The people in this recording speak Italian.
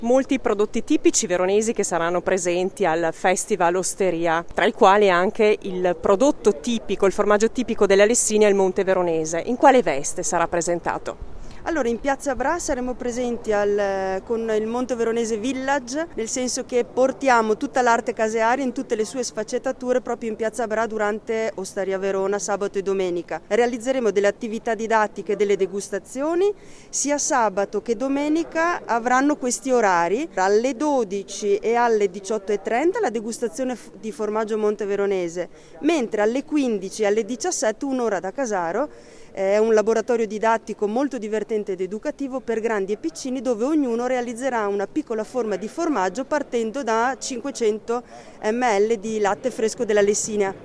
Molti prodotti tipici veronesi che saranno presenti al Festival Osteria, tra i quali anche il prodotto tipico, il formaggio tipico della Lessinia, il Monte Veronese. In quale veste sarà presentato? Allora, in Piazza Bra saremo presenti con il Monte Veronese Village, nel senso che portiamo tutta l'arte casearia in tutte le sue sfaccettature proprio in Piazza Bra durante Osteria Verona, sabato e domenica. Realizzeremo delle attività didattiche, delle degustazioni, sia sabato che domenica avranno questi orari, alle 12 e alle 18:30 la degustazione di formaggio Monte Veronese, mentre alle 15 e alle 17 un'ora da Casaro. È un laboratorio didattico molto divertente ed educativo per grandi e piccini, dove ognuno realizzerà una piccola forma di formaggio partendo da 500 ml di latte fresco della Lessinia.